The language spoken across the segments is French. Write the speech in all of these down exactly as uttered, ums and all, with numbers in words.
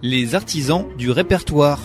Les artisans du répertoire.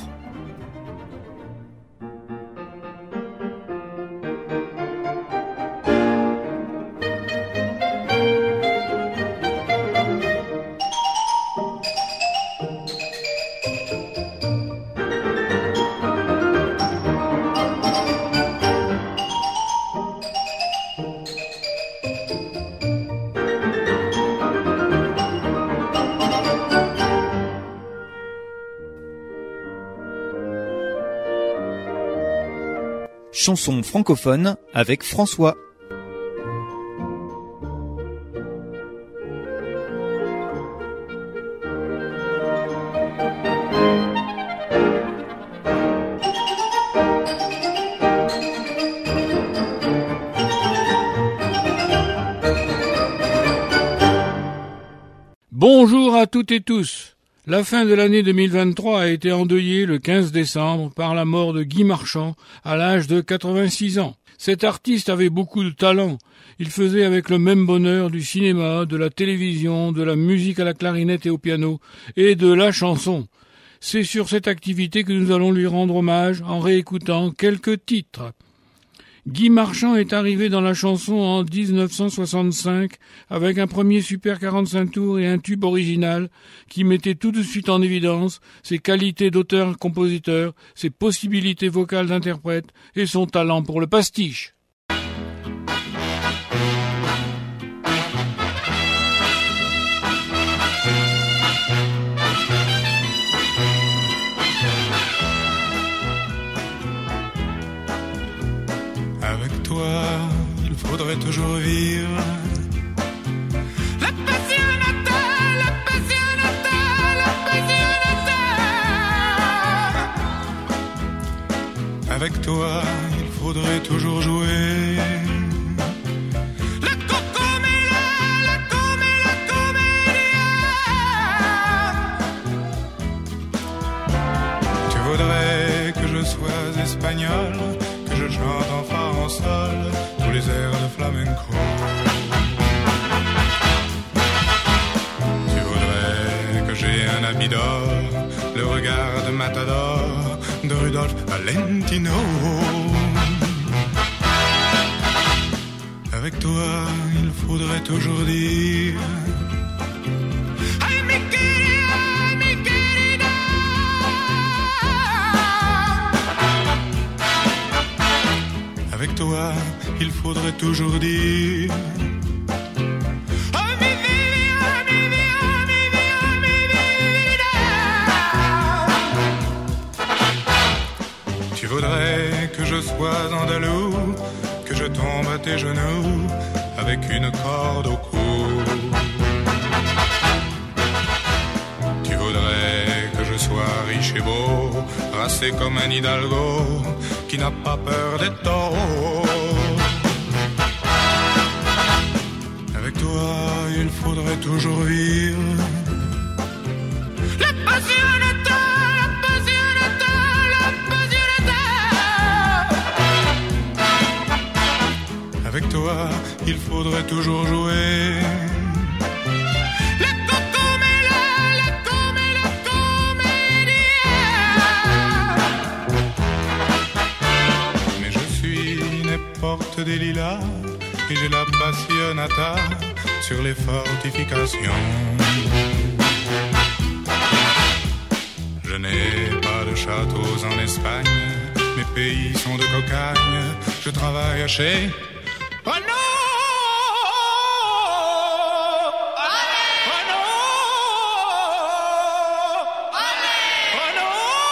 Chanson francophone avec François. Bonjour à toutes et tous. La fin de l'année deux mille vingt-trois a été endeuillée le quinze décembre par la mort de Guy Marchand à l'âge de quatre-vingt-six ans. Cet artiste avait beaucoup de talent. Il faisait avec le même bonheur du cinéma, de la télévision, de la musique à la clarinette et au piano, et de la chanson. C'est sur cette activité que nous allons lui rendre hommage en réécoutant quelques titres. Guy Marchand est arrivé dans la chanson en dix-neuf cent soixante-cinq avec un premier Super quarante-cinq tours et un tube original qui mettait tout de suite en évidence ses qualités d'auteur-compositeur, ses possibilités vocales d'interprète et son talent pour le pastiche. Avec toi, il faudrait toujours vivre la passionata, la passionata, la passionata. Avec toi, il faudrait toujours jouer la cocoméla, la coméla, comédia. Tu voudrais que je sois espagnol, que je chante en fa en sol tous les airs de flamenco. Tu voudrais que j'ai un habit d'or, le regard de Matador, de Rudolph Valentino. Avec toi, il faudrait toujours dire Ay, mi querida, mi querida. Avec toi, il faudrait toujours dire Oh, mi vida, mi vida, mi vida, mi vida. Tu voudrais que je sois andalou, que je tombe à tes genoux avec une corde au cou. Tu voudrais que je sois riche et beau, racé comme un hidalgo qui n'a pas peur des taureaux. Avec toi, il faudrait toujours vivre La passionata, la passionata, la passionata. Avec toi, il faudrait toujours jouer La cocoméla, la coméla, comédia. Mais je suis né porte des lilas et j'ai la passionata sur les fortifications. Je n'ai pas de châteaux en Espagne, mes pays sont de cocagne, je travaille chez... Oh non! Oh non! Oh non!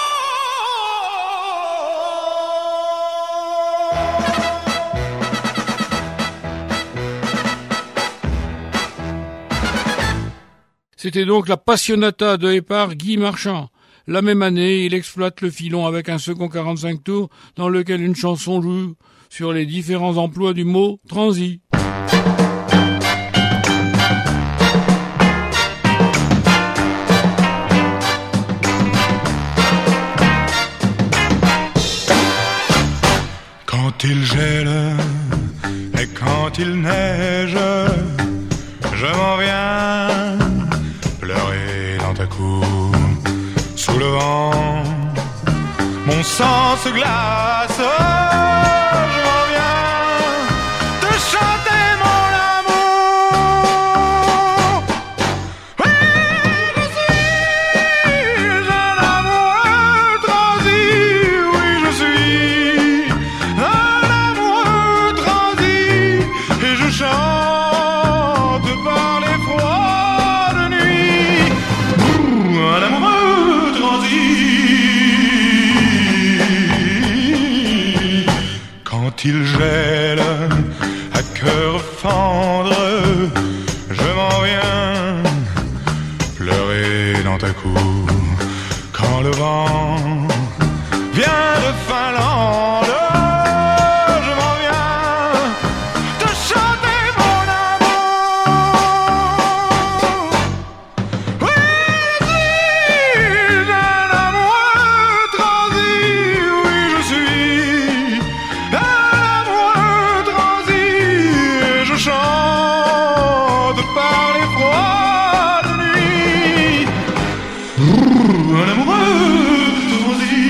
C'était donc la Passionata de et par Guy Marchand. La même année, il exploite le filon avec un second quarante-cinq tours dans lequel une chanson joue sur les différents emplois du mot transi. Quand il gèle et quand il neige, je m'en viens pleurer dans ta cour. vent, mon sang se glace. Je m'en viens te chanter mon amour. Oui, je suis un amoureux transi. Oui, je suis un amoureux transi. Et je chante par les froides nuits. Un amoureux transi. Quand il gèle à cœur fendre, je m'en viens pleurer dans ta cour. Quand le vent vient de Finlande, je m'en viens te chanter mon amour. Oui, je suis un amoureux transi. Oui, je suis un amoureux transi. Et je chante par les froides nuits. Un amoureux transi.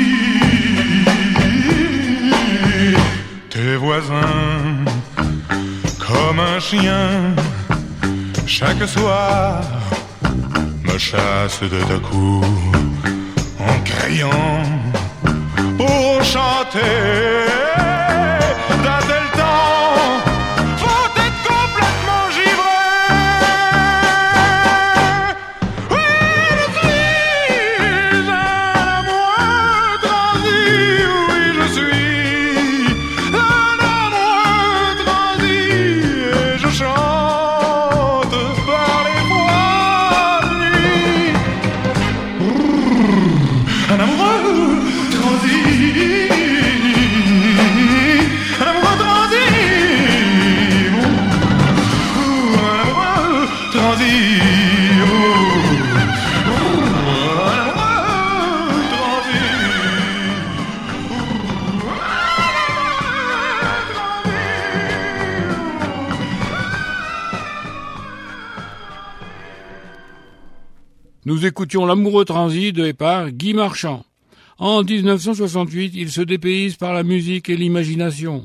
Tes voisins, comme un chien, chaque soir me chassent de ta cour en criant pour chanter. D'un tel temps, faut être complètement givré. Oui, je suis un amoureux transi. Oui, je suis un amoureux transi. Et je chante par les froides nuits. Un amoureux transi. Un amoureux transi. Un amoureux transi. Un amoureux transi. Nous écoutions L'amoureux transi de et par Guy Marchand. En dix-neuf cent soixante-huit, il se dépayse par la musique et l'imagination.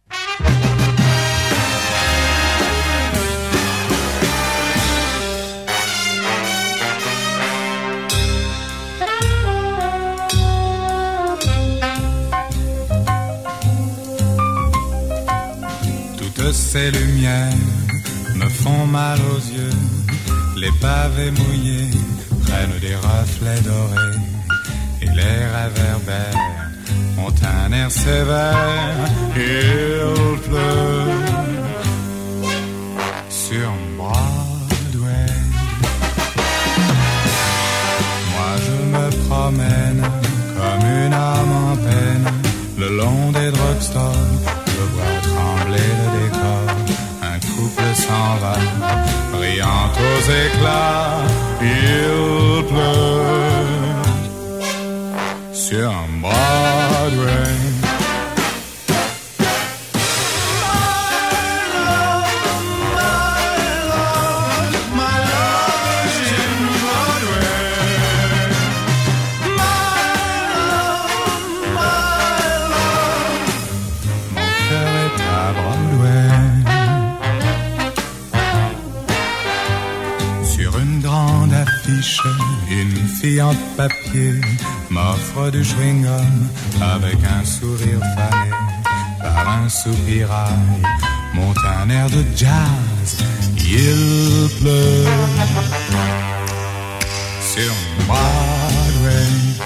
Toutes ces lumières me font mal aux yeux. Les pavés mouillés prennent des reflets dorés. Et les réverbères ont un air sévère. Il pleut sur Broadway. Moi je me promène comme une âme en peine le long des drugstores. Je vois trembler le décor. Un couple s'en va, riant aux éclats. Il pleut sur Broadway. Une fille en papier m'offre du chewing-gum avec un sourire fané. Par un soupirail monte un air de jazz. Il pleut sur Broadway.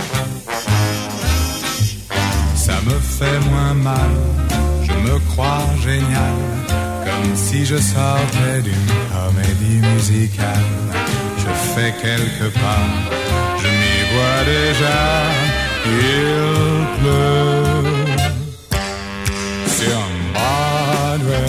Ça me fait moins mal, je me crois génial, comme si je sortais d'une comédie musicale. Je fais quelques pas, je m'y vois déjà. Il pleut sur Broadway.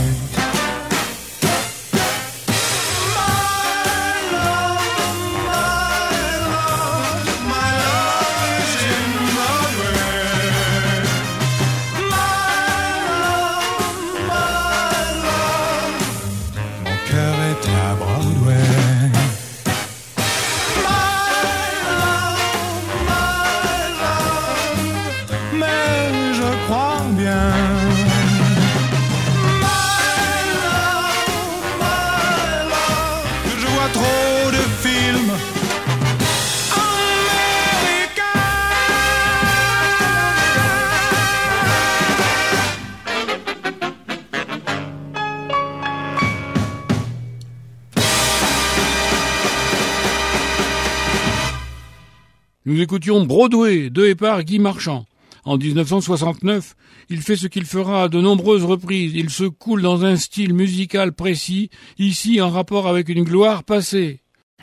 Nous écoutions Broadway de et par Guy Marchand. En dix-neuf cent soixante-neuf, il fait ce qu'il fera à de nombreuses reprises. Il se coule dans un style musical précis, ici en rapport avec une gloire passée.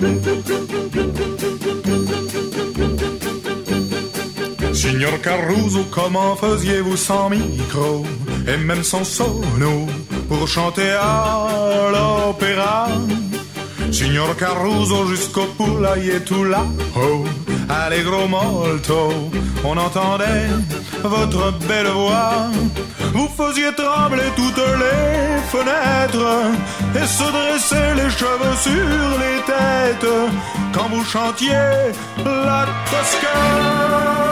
Signor Caruso, comment faisiez-vous sans micro et même sans sono pour chanter à l'opéra? Signor Caruso, jusqu'au poulailler tout là-haut, allegro molto, on entendait votre belle voix. Vous faisiez trembler toutes les fenêtres et se dresser les cheveux sur les têtes quand vous chantiez la Toscane.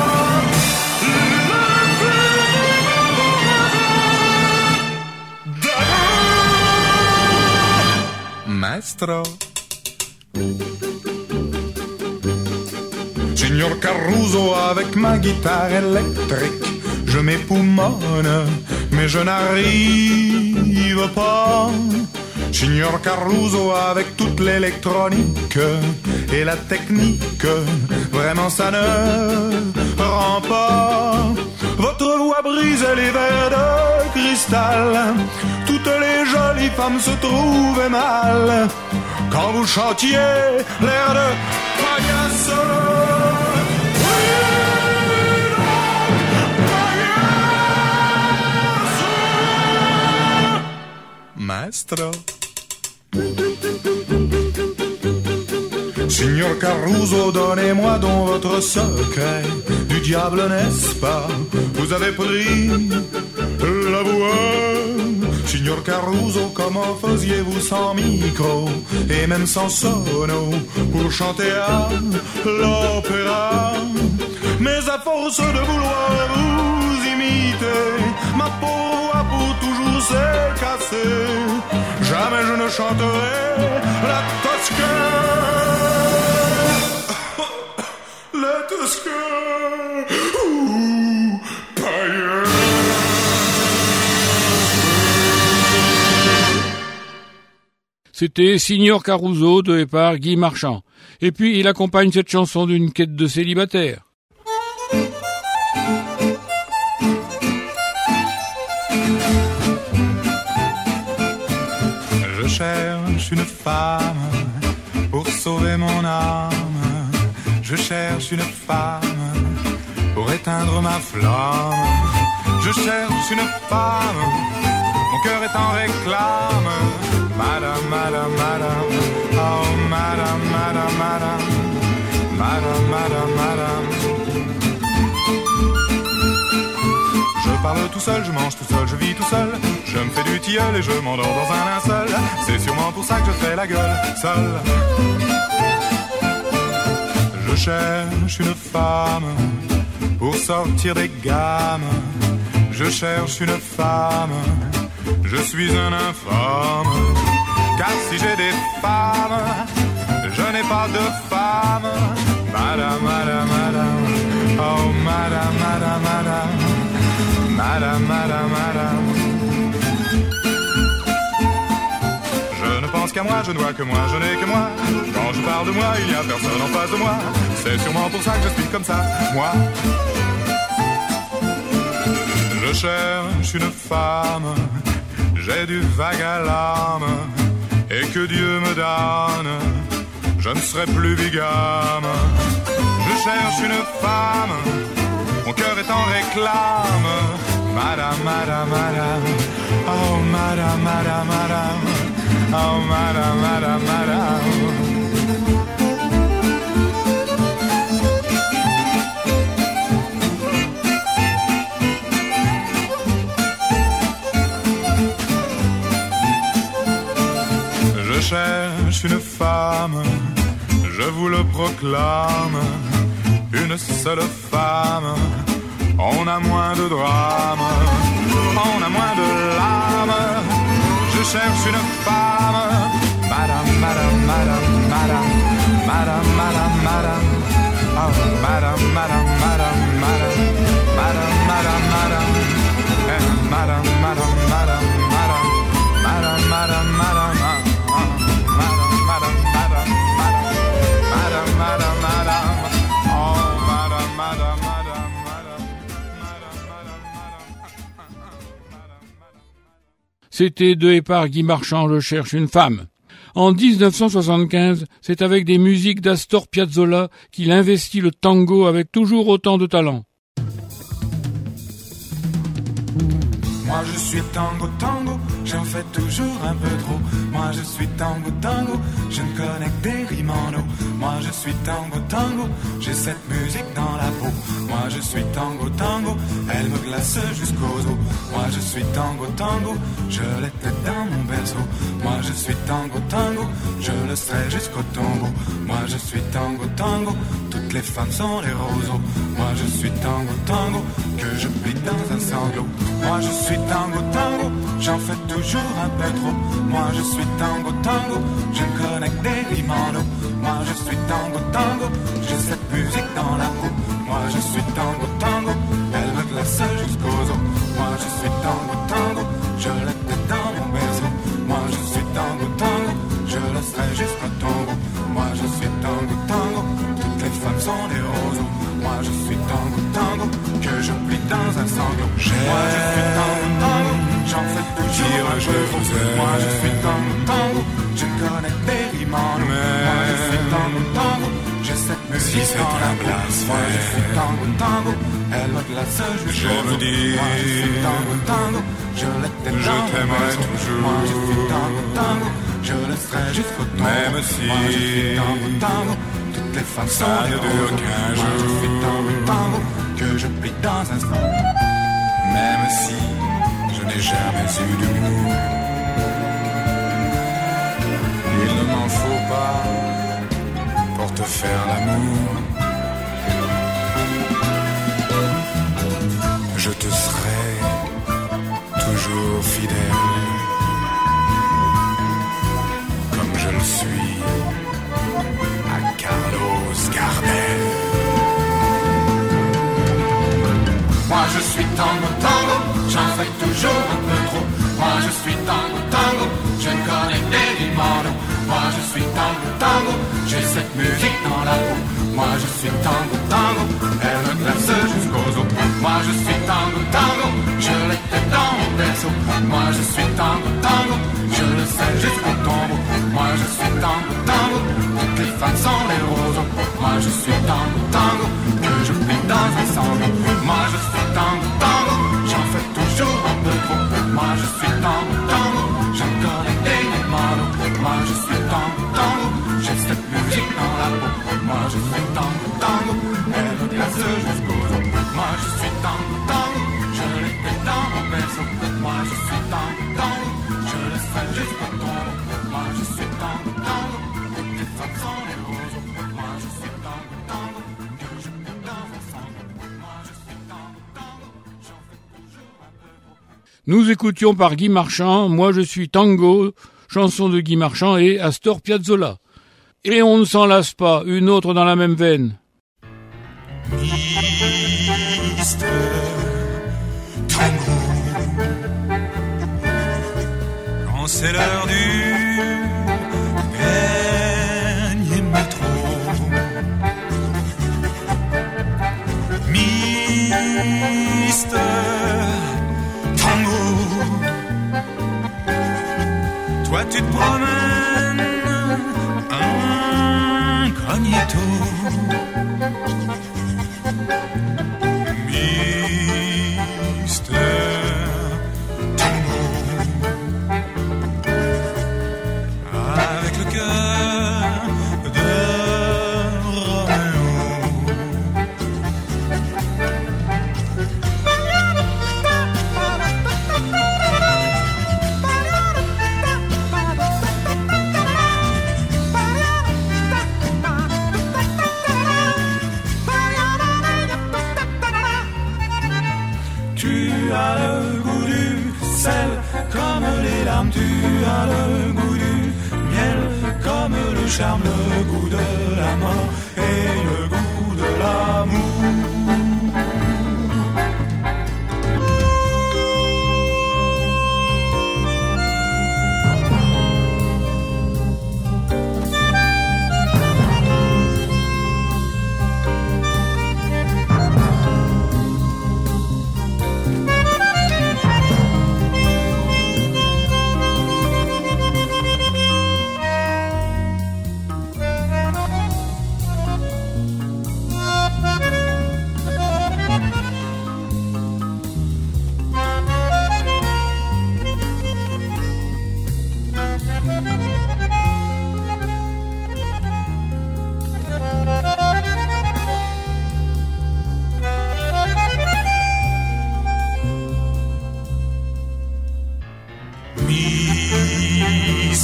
Maestro. Signor Caruso, avec ma guitare électrique, je m'époumonne, mais je n'arrive pas. Signor Caruso, avec toute l'électronique et la technique, vraiment ça ne rend pas. Votre voix brisait les verres de cristal, toutes les jolies femmes se trouvaient mal quand vous chantiez l'air de Payaso. Maestro. Signor Caruso, donnez-moi donc votre secret du diable, n'est-ce pas? Vous avez pris la voix. Signor Caruso, comment faisiez-vous sans micro et même sans sono pour chanter à l'opéra? Mais à force de vouloir vous imiter, ma pauvre voix pour toujours s'est cassée. Jamais je ne chanterai la Toscane. La Toscane. Ouh, païen. C'était Signor Caruso de et par Guy Marchand. Et puis il accompagne cette chanson d'une quête de célibataire. Je cherche une femme pour sauver mon âme. Je cherche une femme pour éteindre ma flamme. Je cherche une femme, mon cœur est en réclame. Madame, madame, madame, oh madame, madame, madame, madame, madame, madame. Je parle tout seul, je mange tout seul, je vis tout seul. Je me fais du tilleul et je m'endors dans un linceul. C'est sûrement pour ça que je fais la gueule seul. Je cherche une femme pour sortir des gammes. Je cherche une femme, je suis un infâme. Car si j'ai des femmes, je n'ai pas de femme. Madame, madame, madame, oh madame, madame, madame, madame, madame, madame. Je ne pense qu'à moi, je ne vois que moi, je n'ai que moi. Quand je parle de moi, il n'y a personne en face de moi. C'est sûrement pour ça que je suis comme ça, moi. Je cherche une femme, j'ai du vague à l'âme, et que Dieu me donne, je ne serai plus bigame. Je cherche une femme, mon cœur est en réclame. Madame, madame, madame, oh madame, madame, madame, oh madame, madame, madame. Je cherche une femme, je vous le proclame, une seule femme, on a moins de drame, on a moins de larmes. Je cherche une femme, madame, madame, madame, madame, madame, madame, madame, oh, madame, madame, madame, madame, madame, madame, madame, eh, madame, madame, madame, madame, madame, madame, madame. Madame, madame, madame, oh C'était de et par Guy Marchand, Je cherche une femme. En dix-neuf cent soixante-quinze, c'est avec des musiques d'Astor Piazzolla qu'il investit le tango avec toujours autant de talent. Moi je suis tango tango, j'en fais toujours un peu trop. Moi je suis tango tango, je ne connais que des rimes en eau. Moi je suis tango tango, j'ai cette musique dans la peau. Moi je suis tango tango, elle me glace jusqu'aux os. Moi je suis tango tango, je l'étais dans mon berceau. Moi je suis tango tango, je le serai jusqu'au tombeau. Moi je suis tango tango, toutes les femmes sont les roseaux. Moi je suis tango tango, que je plie dans un sanglot. Moi je suis tango tango, j'en fais toujours un peu trop. Moi je suis tango tango, je ne connais que des rimes en eau. Moi je suis tango tango, j'ai cette musique dans la peau. Moi je suis tango tango, elle me glace jusqu'aux os. Moi je suis tango tango, je l'étais dans mon berceau. Moi je suis tango tango, je le serai jusqu'au tombeau. Moi je suis tango tango, toutes les femmes sont des roseaux. Moi je suis tango tango, que je plie dans un sanglot. Moi je suis tango tango, j'en fais toujours un peu trop. Moi je suis tango tango, je connais des rimes en eau. Moi je suis tango tango, j'ai cette musique si dans la place. Moi je suis tango tango, elle me glace jusqu'au os. Je me dis, moi je suis tango tango, je l'étais dans mon berceau. Toujours. Moi je suis tango tango, je le serai jusqu'au tombeau. Même si moi je suis tango tango, toutes les femmes ça ne dure qu'un jour. Moi je suis tango tango, que je plie dans un sang. Même si je n'ai jamais eu d'humour, il ne m'en faut pas pour te faire l'amour. Je te serai toujours fidèle, comme je le suis à Carlos Gardel. Moi je suis tango tango, j'en fais toujours un peu trop. Moi je suis tango tango, je ne connais que des rimes en eau. Moi je suis tango tango, j'ai cette musique dans la peau. Moi je suis tango tango, elle me glace jusqu'aux os. Moi je suis tango tango, je l'étais dans mon berceau. Moi je suis tango tango, je le sais jusqu'au tombeau. Moi je suis tango tango, toutes les femmes sont les roseaux. Moi je suis tango tango, que je plie dans un sanglot. Moi je suis tango tango, j'en fais toujours un peu trop. Moi je suis tango tango, j'en connais des rimes en eau. Moi je suis tango tango, j'ai cette musique dans la peau. Moi je suis tango tango, elle me glace jusqu'aux os. Moi je suis tango tango, je l'étais dans mon berceau. Moi je suis tango tango, je le serai jusqu'au tombeau. Moi je suis tango tango, toutes les femmes sont les roseaux. Moi je suis tango tango, que je plie dans un sanglot. Moi je suis tango tango, j'en fais toujours un peu trop. Nous écoutions par Guy Marchand, Moi je suis tango, chanson de Guy Marchand et Astor Piazzolla. Et on ne s'en lasse pas, une autre dans la même veine. Mister Tango, quand c'est l'heure du dernier métro, Mister Tango, toi tu te promènes incognito. Mister Tango, avec le cœur de Roméo. Tu as le goût du sel comme les larmes, tu as le goût du miel comme le charme, le goût de la mort et le goût de l'amour.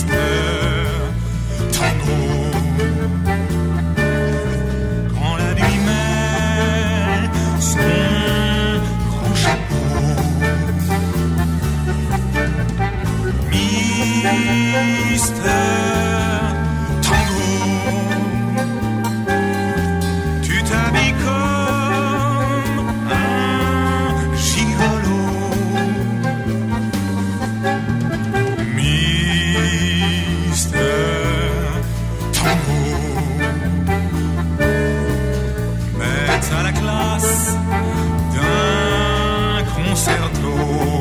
Mister Tango. Quand la nuit met son grand chapeau, Mister Tango, tu t'habilles comme un gigolo. Mister Tango, mais à la classe d'un concerto.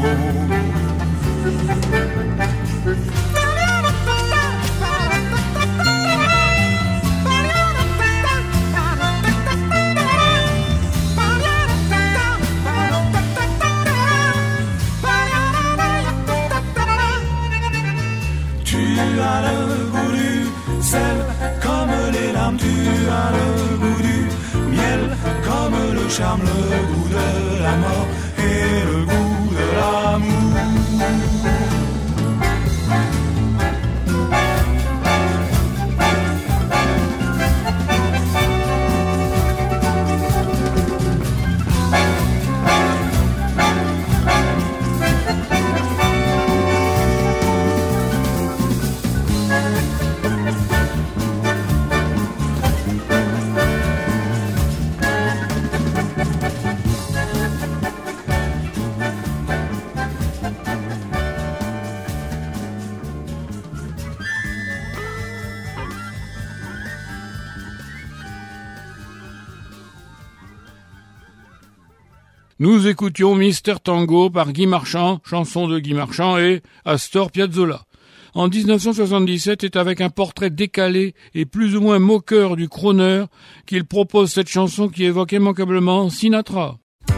Tu as le goût du sel comme les larmes, tu as le goût du miel comme le charme, le goût de la mort et le goût de l'amour. Nous écoutions Mister Tango par Guy Marchand, chanson de Guy Marchand et Astor Piazzolla. En dix-neuf cent soixante-dix-sept, c'est avec un portrait décalé et plus ou moins moqueur du crooner qu'il propose cette chanson qui évoque immanquablement Sinatra.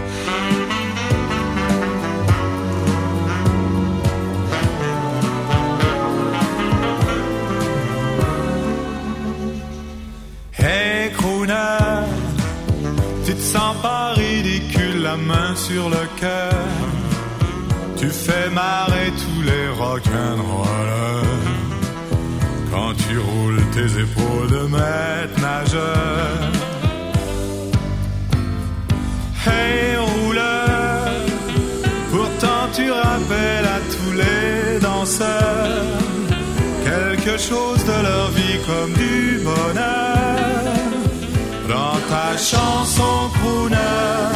Hey crooner, tu te sens pas ridicule, la main sur le cœur. Tu fais marrer tous les rock'n'rollers quand tu roules tes épaules de maître nageur. Hey rouleur, pourtant tu rappelles à tous les danseurs quelque chose de leur vie comme du bonheur. Dans ta chanson crooner,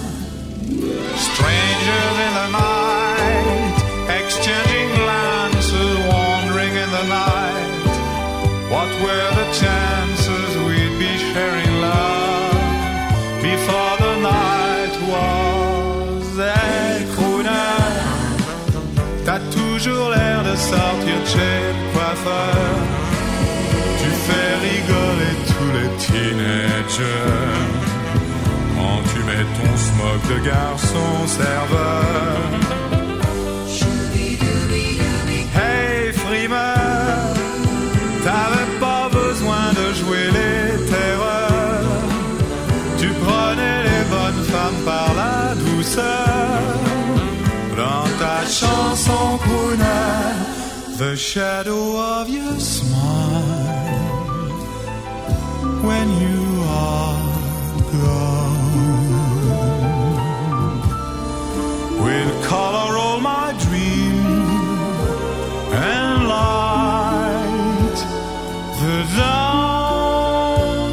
strangers in the night, exchanging glances, wandering in the night. What were the chances we'd be sharing love before the night was a crooner? T'as toujours l'air de sortir de chez le coiffeur. Tu fais rigoler tous les teenagers quand tu mets ton smock de garçon serveur. Hey frimeur, t'avais pas besoin de jouer les terreurs. Tu prenais les bonnes femmes par la douceur. Dans ta chanson crooner, the shadow of your smile when you are gone will color all my dreams and light the dawn.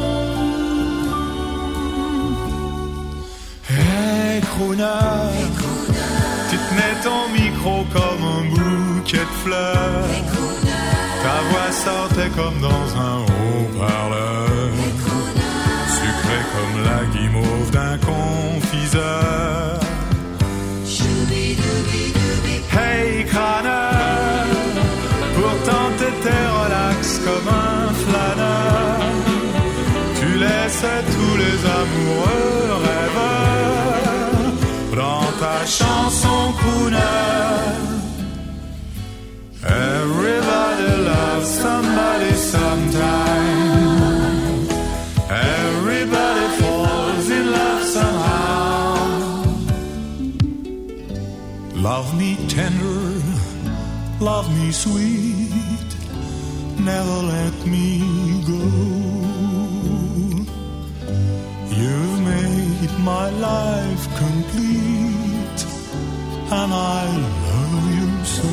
Hey crooner, tu tenais ton micro comme un bouquet de fleurs. Ta voix sortait comme dans un haut-parleur, sucrée comme la guimauve d'un confiseur. Hey crâneur, pourtant t'étais relax comme un flâneur. Tu laissais tous les amoureux rêveurs dans ta chanson crooner. Everybody loves somebody sometime. Everybody falls in love somehow. Love me tender, love me sweet. never let me go. You've made my life complete, and I love you so.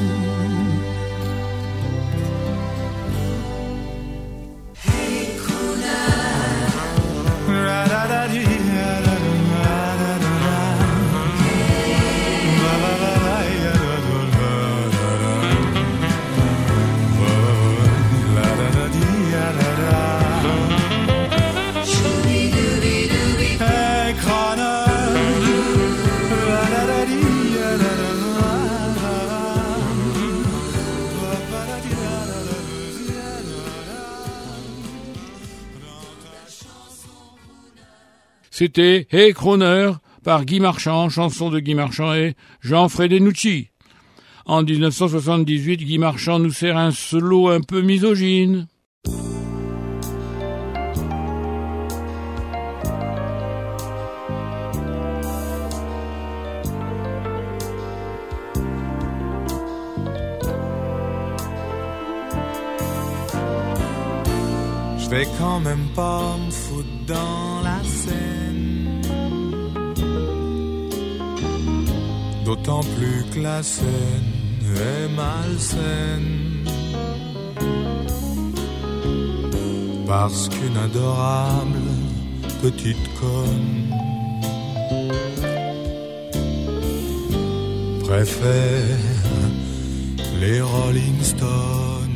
Hey, crooner. C'était Hey Crooner par Guy Marchand, chanson de Guy Marchand et Jean Fredenucci. En dix-neuf cent soixante-dix-huit, Guy Marchand nous sert un solo un peu misogyne. Je vais quand même pas me foutre dans la scène, d'autant plus que la scène est malsaine, parce qu'une adorable petite conne préfère les Rolling Stones.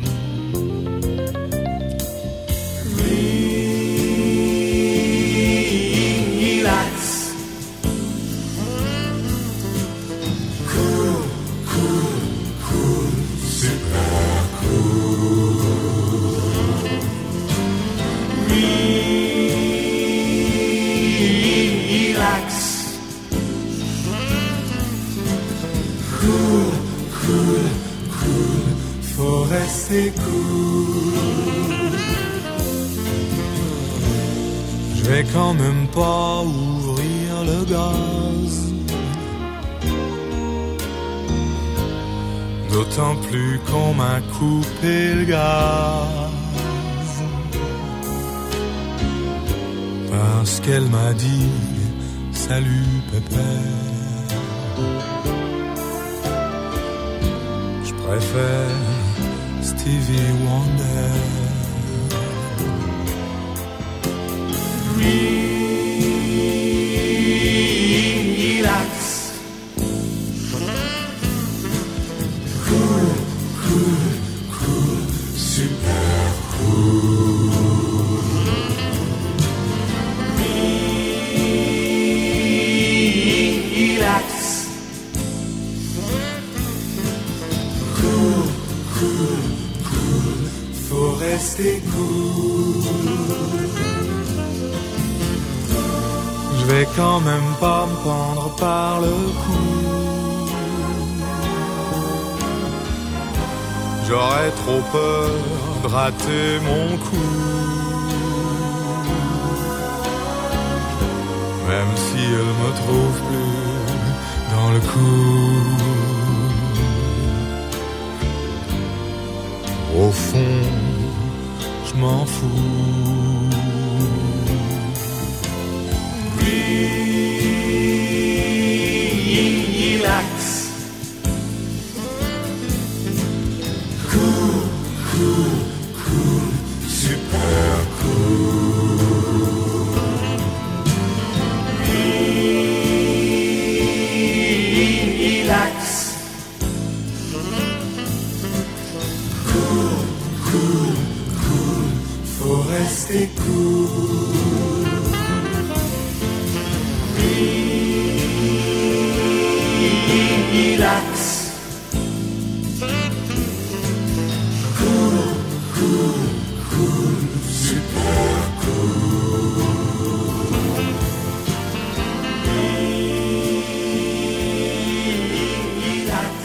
C'est cool. Je vais quand même pas ouvrir le gaz, d'autant plus qu'on m'a coupé le gaz, parce qu'elle m'a dit salut pépère. Je préfère Stevie Wonder. Relax. Cool, cool, cool, super cool. Relax. Cool, cool. Faut rester cool. Je vais quand même pas me prendre par le cou. J'aurais trop peur de rater mon coup, même si elle me trouve plus dans le coup. Au fond, je m'en fous. Relax. Cool, cool, cool, super cool. Relax. Cool, cool, cool, faut rester cool. Relax. Cool, cool, cool, super cool. Relax.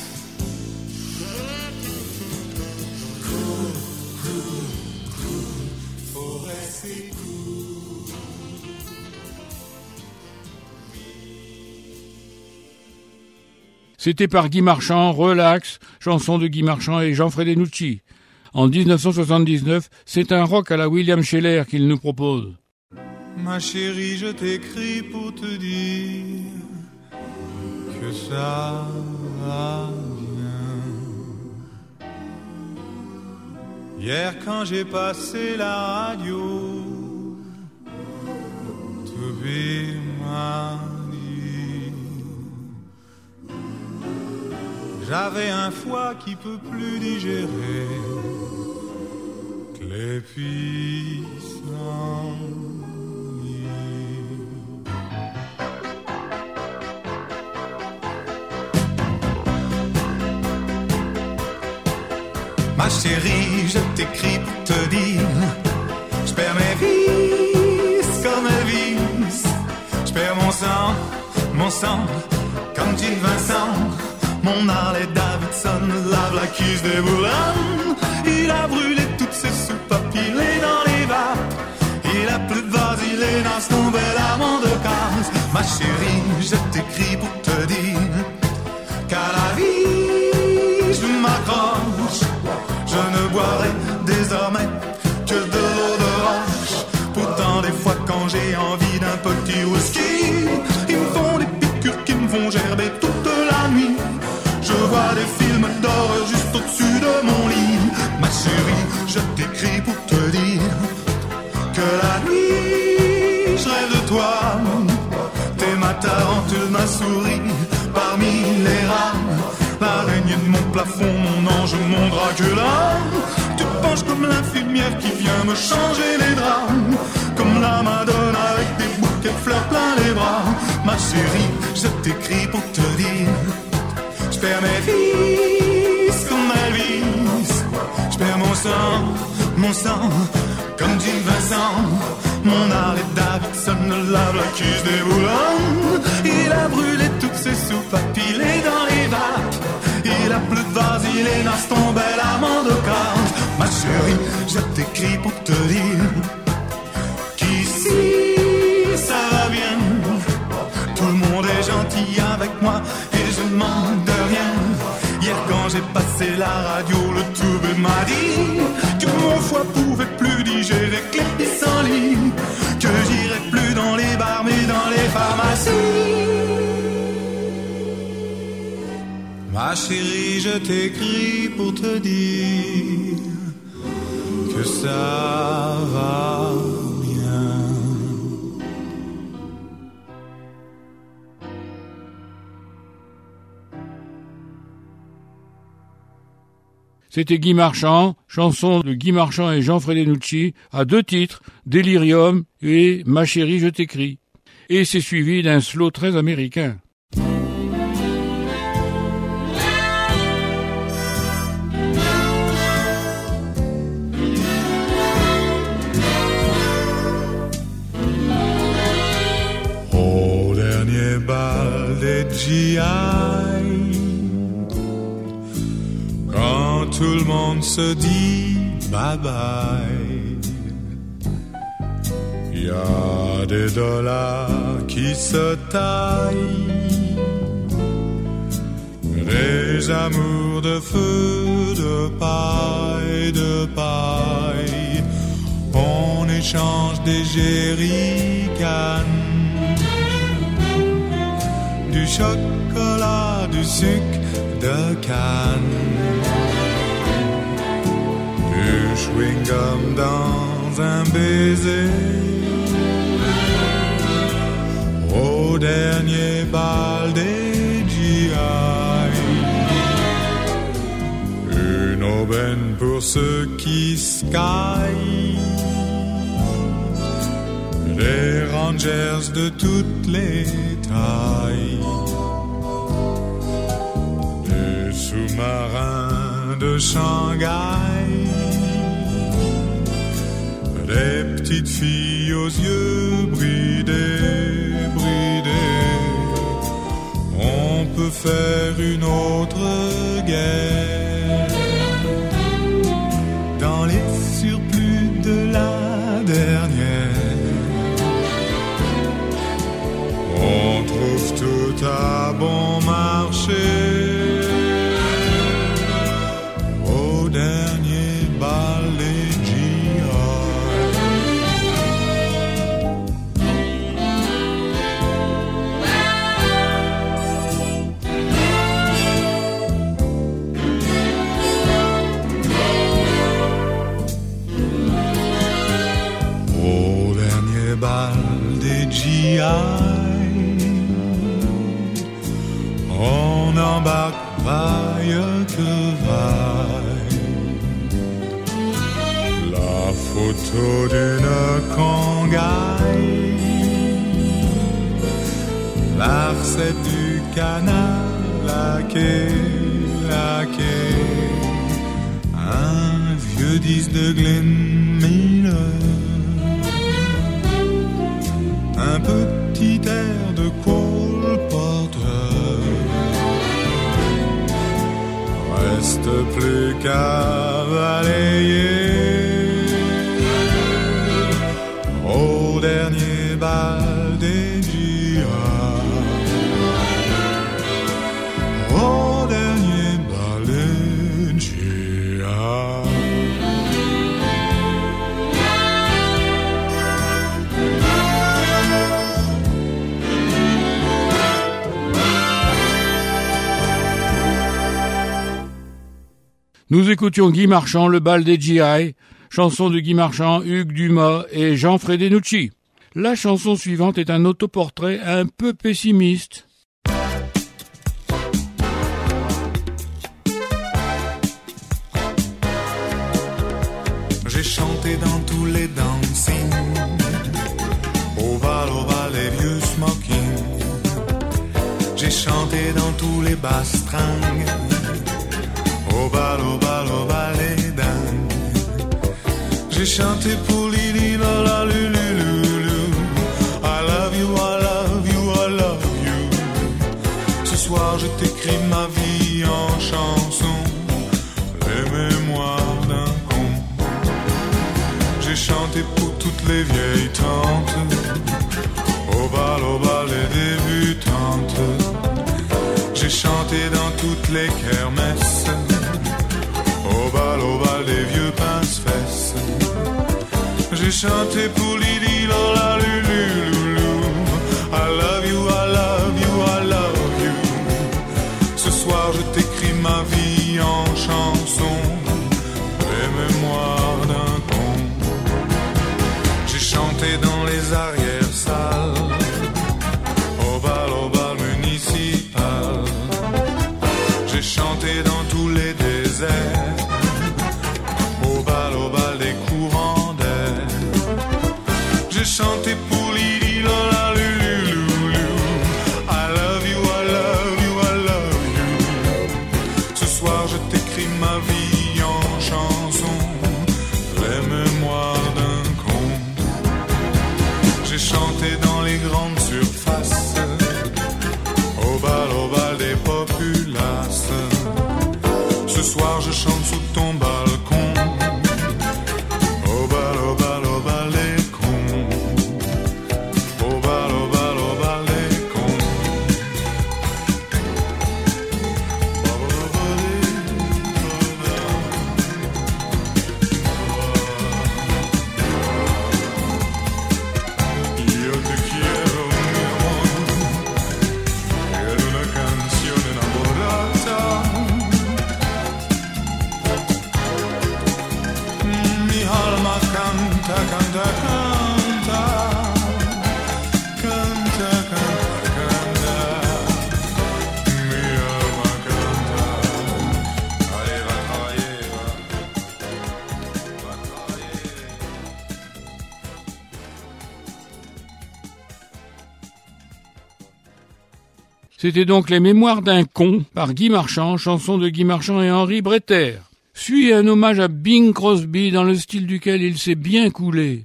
Cool, cool, cool, faut rester cool. C'était par Guy Marchand, Relax, chanson de Guy Marchand et Jean Fredenucci. En dix-neuf cent soixante-dix-neuf, c'est un rock à la William Sheller qu'il nous propose. Ma chérie, je t'écris pour te dire que ça va bien. Hier quand j'ai passé la radio, tu m'as dit j'avais un foie qui peut plus digérer que les pissenlits. Ma chérie, je t'écris pour te dire, je perds mes vis comme Elvis, je perds mon sang, mon sang comme Gilles Vincent, mon Harley Davidson lave la cuisse des boulons. Il a brûlé toutes ses soupapes, il est dans les vapes, il a plus de vaseline dans son bel amant de case. Ma chérie, je t'écris pour te dire qu'à la vie je m'accroche. Je ne boirai désormais que de l'eau de roche. Pourtant des fois quand j'ai envie d'un petit whisky, ils me font des piqûres qui me font gerber toute la nuit. Je vois des films d'horreur juste au-dessus de mon lit. Ma chérie, je t'écris pour te dire que la nuit je rêve de toi. T'es ma tarentule, ma souris parmi les rats, l'araignée de mon plafond, mon ange, mon Dracula. Tu te penches comme l'infirmière qui vient me changer les draps, comme la Madone avec des bouquets de fleurs plein les bras. Ma chérie, je t'écris pour te dire, je perds mes vis comme Elvis, je perds mon sang, mon sang comme Gilles Vincent, mon Harley Davidson lave la cuisse des boulons. Il a brûlé toutes ses soupapes, il est dans les vapes, il a plus de vaseline dans son bel amant de carte. Ma chérie, je t'écris pour te dire qu'ici ça va bien, tout le monde est gentil avec moi et je ne demande de rien. Hier quand j'ai passé la radio, le tube m'a dit que mon foie pouvait plus digérer que les pissenlits, que j'irais plus dans les bars mais dans les pharmacies. Ma chérie, je t'écris pour te dire que ça va bien. C'était Guy Marchand, chanson de Guy Marchand et Jean Fredenucci, à deux titres, Delirium et Ma chérie, je t'écris. Et c'est suivi d'un slow très américain. Au dernier bal des G I, quand tout le monde se dit bye bye, y a des dollars qui se taillent, des amours de feu, de paille, de paille. On échange des jerrycans, du chocolat, du sucre de canne, du chewing-gum dans un baiser. Au dernier bal des G I, une aubaine pour ceux qui skient, des Rangers de toutes les tailles, des sous-marins de Shanghai, des petites filles aux yeux bridés, bridés. On peut faire une autre guerre dans les surplus de la dernière. On trouve tout à bon marché au dernier bal des G I. Au dernier bal des G I, on embarque vaille que vaille. La photo d'une cangaille, la recette du canard laqué, laqué. Un vieux disque de Glenn Miller, un petit air de Cole Porter. Reste plus qu'à balayer au dernier bal des G I. Au dernier bal des G I. Nous écoutions Guy Marchand, le bal des G I, chanson de Guy Marchand, Hugues Dumas et Jean Fredenucci. La chanson suivante est un autoportrait un peu pessimiste. J'ai chanté dans tous les dancing, au bal, au bal des vieux smoking. J'ai chanté dans tous les bastringues, au bal, au bal, au bal des dingues. J'ai chanté pour Lili, la la, lu, lu, lu, lu. I love you, I love you, I love you. Ce soir je t'écris ma vie en chanson, les mémoires d'un con. J'ai chanté pour toutes les vieilles tantes, au bal, au bal des débutantes. J'ai chanté dans toutes les kermesses, au bal, au bal des vieux pince-fesses. J'ai chanté pour Lili, Lola, Lulu, Loulou. I love you, I love you, I love you. Ce soir je t'écris ma vie en chanson, les mémoires d'un con. J'ai chanté dans les arrière-salles, au bal, au bal municipal. J'ai chanté dans tous les déserts, au bal, au bal des courants d'air. J'ai chanté pour Lili, Lola, Lulu, Loulou. I love you, I love you, I love you. Ce soir je t'écris ma vie en chanson, les mémoires d'un con. J'ai chanté dans les grandes surfaces, au bal, au bal des populaces. Ce soir je chante sous ton balcon, au bal, au bal, au bal des cons. Au bal, au bal, au bal des cons. Yo te quiero, mi amor, quiero una canción enamorada. Mi alma canta, canta, canta, canta, canta, canta. Mi alma canta. Allez, va travailler, va. Va travailler. C'était donc Les Mémoires d'un con par Guy Marchand, chanson de Guy Marchand et Henri Bretter. Suit un hommage à Bing Crosby dans le style duquel il s'est bien coulé.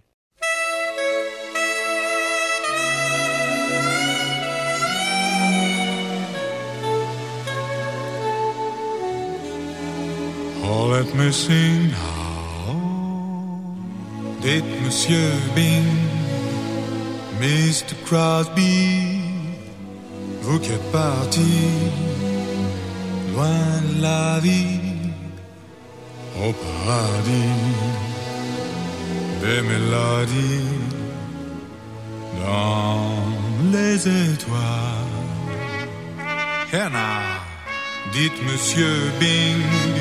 Oh, let me sing now. Dites Monsieur Bing, Mister Crosby, vous qui êtes parti loin de la vie. au paradis des mélodies dans les étoiles. Hannah, dites Monsieur Bing,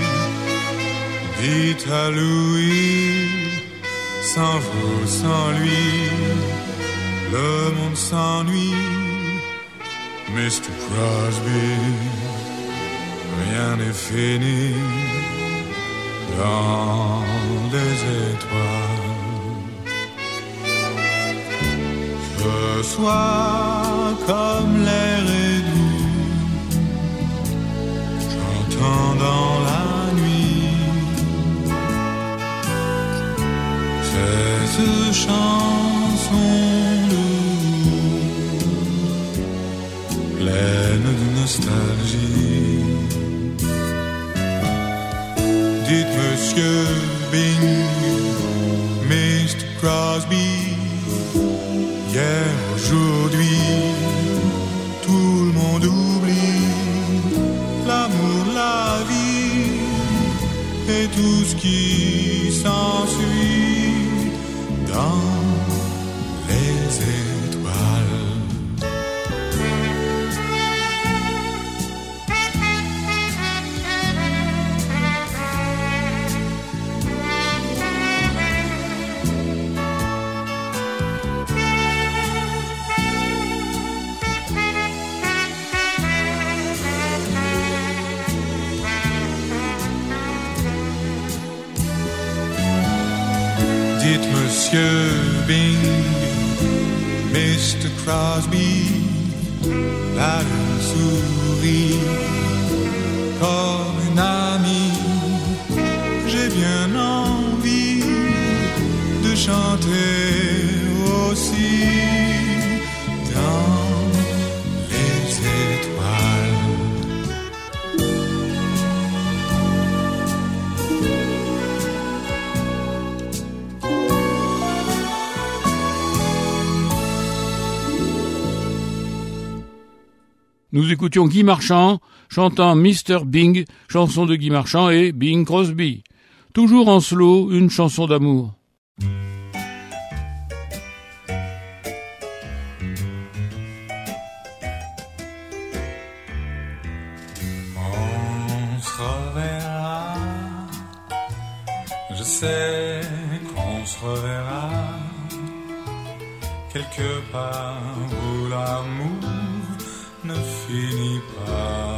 dites à Louis, sans vous, sans lui, le monde s'ennuie. mister Crosby, rien n'est fini dans les étoiles. Ce soir, comme l'air est doux, j'entends dans la nuit cette chanson pleine de nostalgie. Dites Monsieur Bing, mister Crosby, hier, aujourd'hui, tout le monde oublie l'amour, la vie et tout ce qui s'ensuit dans les étoiles. Dites Monsieur Bing, mister Crosby, la lune sourit comme une amie. J'ai bien envie de chanter aussi dans les étoiles. Nous écoutions Guy Marchand chantant mister Bing, chanson de Guy Marchand et Bing Crosby. Toujours en slow, une chanson d'amour. On se reverra, je sais qu'on se reverra, quelque part où l'amour ne finit pas,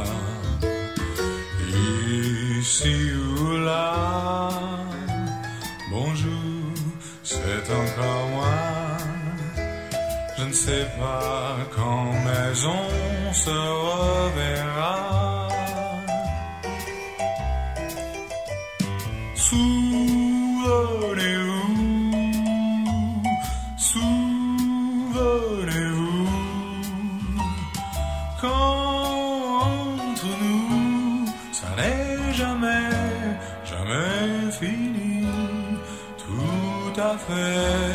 ici ou là. Bonjour, c'est encore moi. Je ne sais pas quand, mais on se reverra. Souvenez-vous, souvenez-vous, qu'entre nous, ça n'est jamais, jamais fini, tout à fait.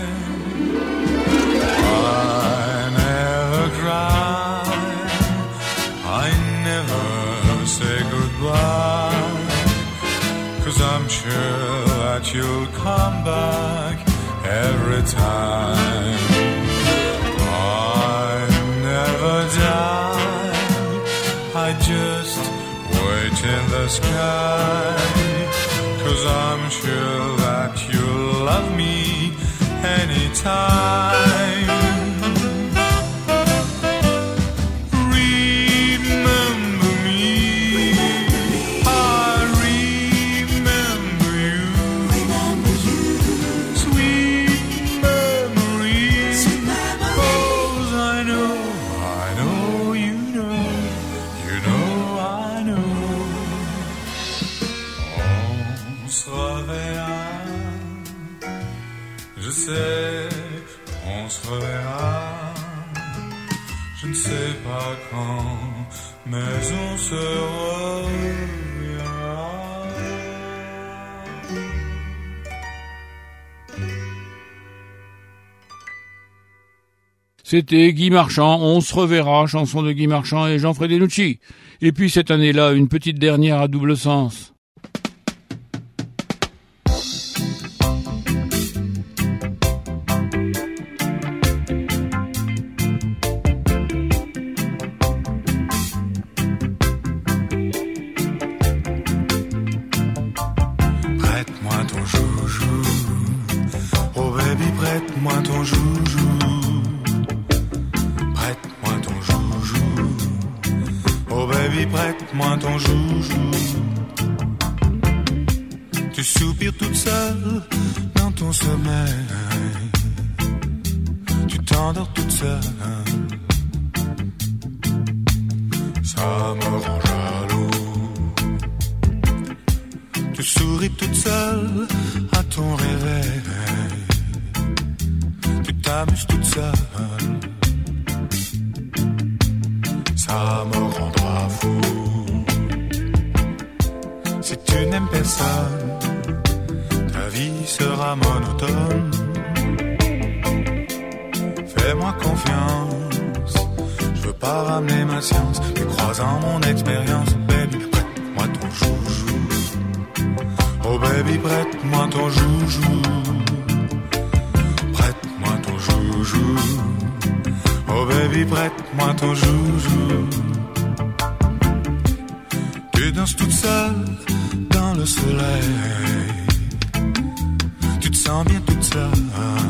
I never cry, I never say goodbye, 'cause I'm sure that you'll come back every time. I never die, I just wait in the sky, 'cause I'm sure that you'll love me anytime. Remember me, I remember you, sweet memories, 'cause I know, I know you know, you know I know. On se reverra, je sais qu'on se reverra, je ne sais pas quand, mais on se reverra. C'était Guy Marchand, On se reverra, chanson de Guy Marchand et Jean Fredinucci. Et puis cette année-là, une petite dernière à double sens. prête-moi ton joujou. Oh baby, prête-moi ton joujou. Prête-moi ton joujou. Oh baby, prête-moi ton joujou. Tu soupires toute seule dans ton sommeil. Tu t'endors toute seule. Ça me rend jaloux. Tu souris toute seule à ton réveil. Tu t'amuses toute seule. Ça me rendra fou. Si tu n'aimes personne, ta vie sera monotone. Fais-moi confiance, je veux pas ramener ma science, mais crois en mon expérience. Baby, prête-moi ton joujou. Oh baby, prête-moi ton joujou. Prête-moi ton joujou. Oh baby, prête-moi ton joujou. Tu danses toute seule dans le soleil. Tu te sens bien toute seule.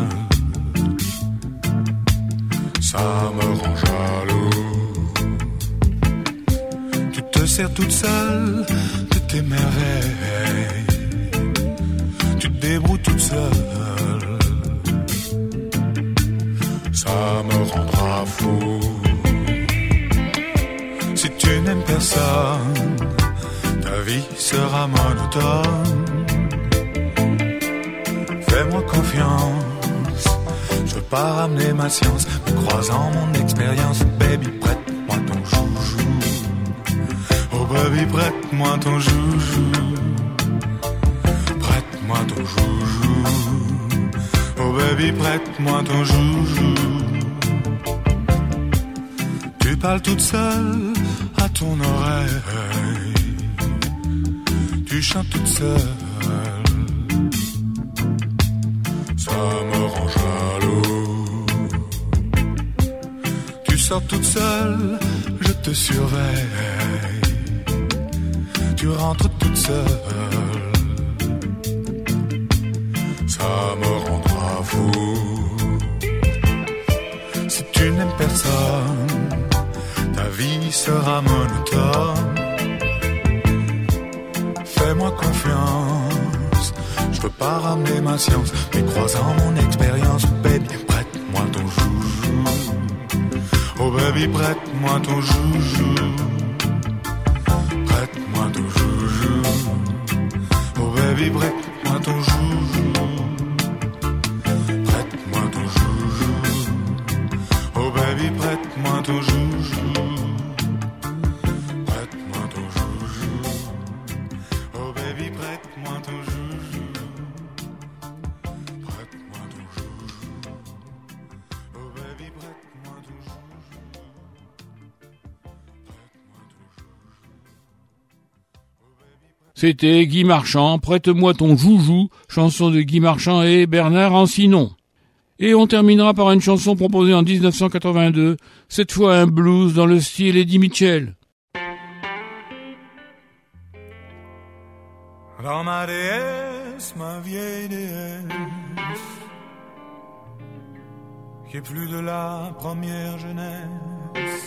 Ça me rend jaloux. Tu te sers toute seule de tes merveilles. Tu te débrouilles toute seule. Ça me rendra fou. Si tu n'aimes personne, ta vie sera monotone. Fais-moi confiance, je veux pas ramener ma science, mais crois en mon expérience. Baby, prête-moi ton joujou. Oh baby, prête-moi ton joujou. Prête-moi ton joujou. Oh baby, prête-moi ton joujou. Tu parles toute seule à ton oreille. Tu chantes toute seule. Ça me rend jaloux. Tu sors toute seule, je te surveille. Tu rentres toute seule. Ça me rendra fou. Si tu n'aimes personne, ta vie sera monotone. Fais-moi confiance, je veux pas ramener ma science, mais crois en mon expérience. Baby, prête-moi ton joujou. Oh baby, prête-moi ton joujou. Prête-moi ton joujou. Oh baby, prête-moi ton joujou. Prête-moi ton joujou. Oh baby, prête-moi ton joujou. Prête-moi ton joujou. Oh baby, prête-moi ton joujou. Prête-moi ton joujou. Oh baby, prête-moi ton joujou. C'était Guy Marchand, Prête-moi ton joujou, chanson de Guy Marchand et Bernard Ancinon. Et on terminera par une chanson proposée en dix-neuf cent quatre-vingt-deux, cette fois un blues dans le style Eddie Mitchell. Dans ma déesse, ma vieille déesse, qui est plus de la première jeunesse,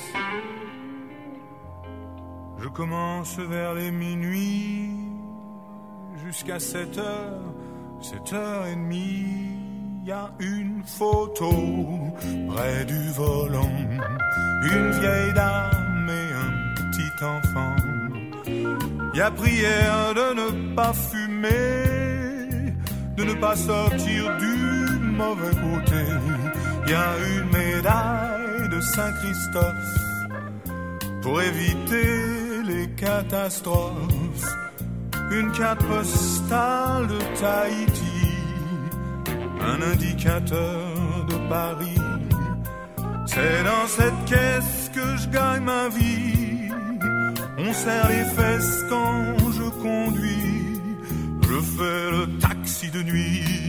je commence vers les minuit, jusqu'à sept heures, sept heures et demie, y a une photo près du volant, une vieille dame et un petit enfant. Y a prière de ne pas fumer, de ne pas sortir du mauvais côté. Y a une médaille de Saint-Christophe pour éviter les catastrophes. Une carte postale de Tahiti, un indicateur de Paris. C'est dans cette caisse que je gagne ma vie. On serre les fesses quand je conduis. Je fais le taxi de nuit.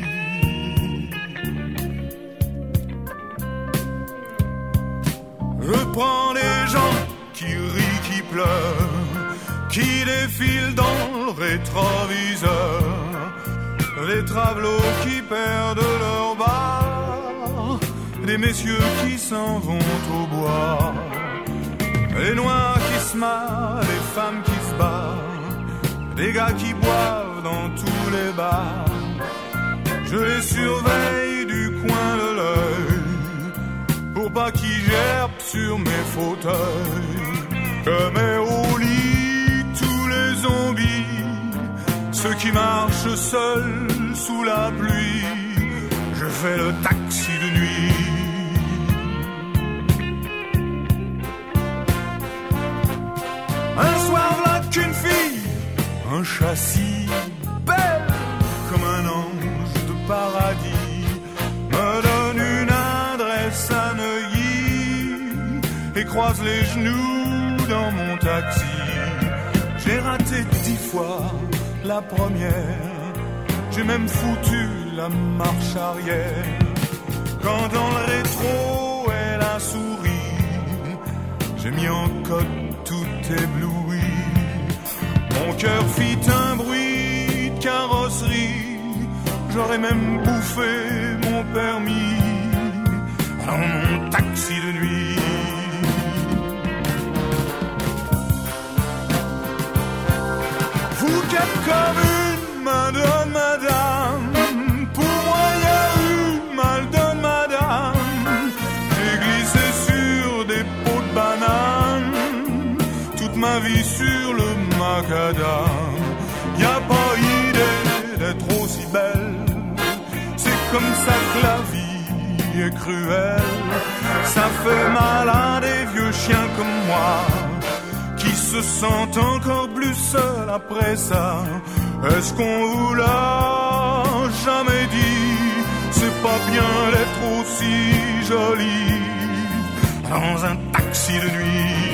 Je prends les gens qui rient, qui pleurent, qui défilent dans le rétroviseur. des travelots qui perdent leur bar, des messieurs qui s'en vont au bois, des noirs qui se marrent, des femmes qui se battent, des gars qui boivent dans tous les bars. Je les surveille du coin de l'œil pour pas qu'ils gerbent sur mes fauteuils. Je mets au lit tous les zombies, ceux qui marchent seuls sous la pluie. Je fais le taxi de nuit. Un soir là qu'une fille, un châssis belle comme un ange de paradis, me donne une adresse à Neuilly et croise les genoux dans mon taxi. J'ai raté dix fois la première, j'ai même foutu la marche arrière. Quand dans le rétro elle a souri, j'ai mis en code tout ébloui. Mon cœur fit un bruit de carrosserie, j'aurais même bouffé mon permis dans mon taxi de nuit. Vous qui êtes comme une madone, madame, pour moi y a eu mal de madame. J'ai glissé sur des pots de banane, toute ma vie sur le macadam. Y a pas idée d'être aussi belle, c'est comme ça que la vie est cruelle. Ça fait mal à des vieux chiens comme moi, qui se sentent encore plus seuls après ça. Est-ce qu'on vous l'a jamais dit? C'est pas bien d'être aussi jolie dans un taxi de nuit.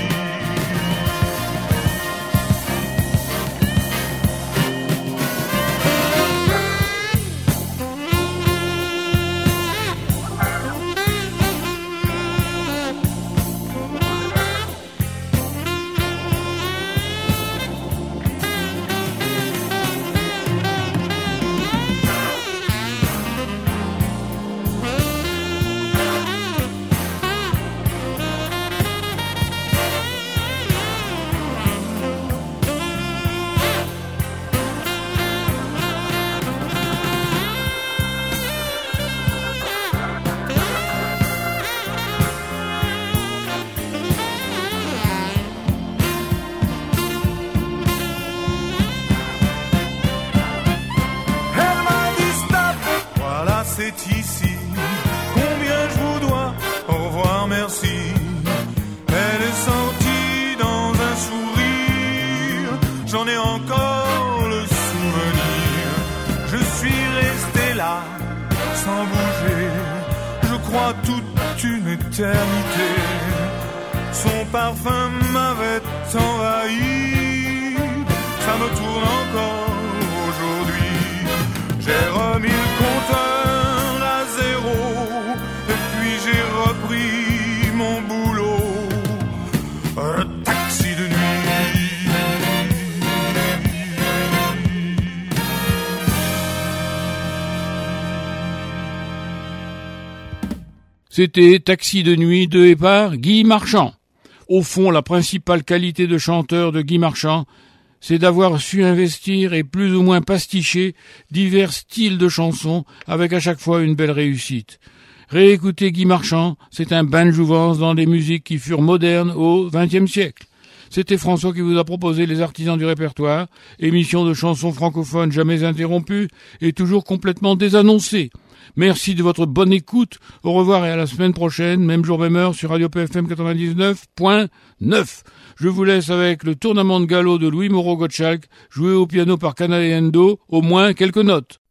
C'est ici, combien je vous dois, au revoir, merci. Elle est sortie dans un sourire, j'en ai encore le souvenir. Je suis resté là, sans bouger, je crois toute une éternité. Son parfum m'avait envahi, ça me tourne encore aujourd'hui. J'ai remis le compteur mon boulot, un taxi de nuit. C'était Taxi de nuit de et par Guy Marchand. Au fond, la principale qualité de chanteur de Guy Marchand, c'est d'avoir su investir et plus ou moins pasticher divers styles de chansons avec à chaque fois une belle réussite. Réécouter Guy Marchand, c'est un bain de jouvence dans des musiques qui furent modernes au vingtième siècle. C'était François qui vous a proposé Les Artisans du répertoire, émission de chansons francophones jamais interrompue et toujours complètement désannoncée. Merci de votre bonne écoute, au revoir et à la semaine prochaine, même jour, même heure sur Radio P F M quatre-vingt-dix-neuf point neuf. Je vous laisse avec le tournement de galop de Louis Moreau Gottschalk, joué au piano par Cana et Endo, au moins quelques notes.